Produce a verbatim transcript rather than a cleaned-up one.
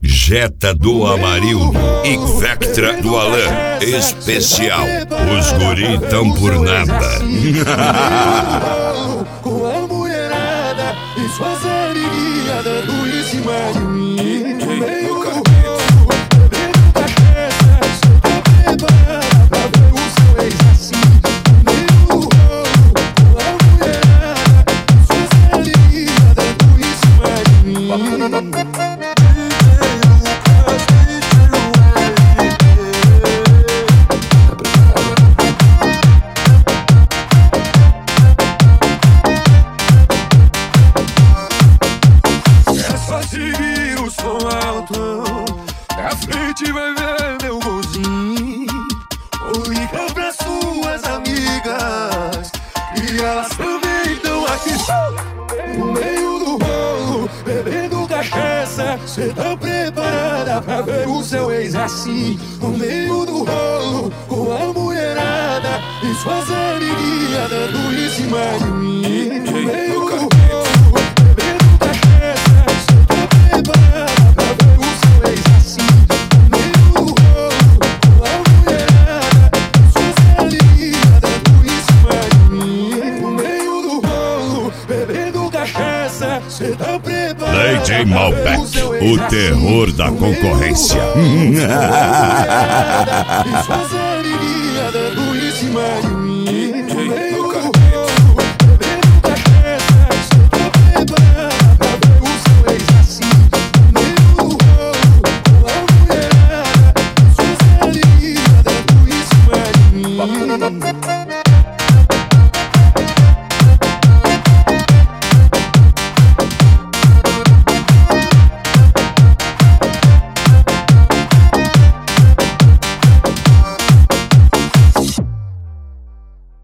Jetta do Amarildo e Vectra do Alan. Especial. Os guri tão por nada. Com a mulherada e suas amiguinhas dando em cima de mim. No meio do rolo, bebendo cachaça, cê tá preparada pra ver o seu ex assim. No meio do rolo, com a mulherada e suas amiguinhas dando em cima de mim. Seguir o som alto, pra frente vai ver meu golzinho. Ou liga pra suas amigas, e elas também estão aqui. No meio do rolo, bebendo cachaça, cê tá preparada pra ver o seu ex assim. No meio do rolo, com a mulherada e suas amiguinhas dando em cima de mim. No meio do rolo, bebendo cachaça, preparada pra ver o seu ex assim. No meio do rolo, com a mulherada e suas amiguinhas dando em cima de mim. No meio do rolo, bebendo cachaça, cê tá preparada D J Malbec, o terror da concorrência. E suas amiguinhas dando em cima de mim.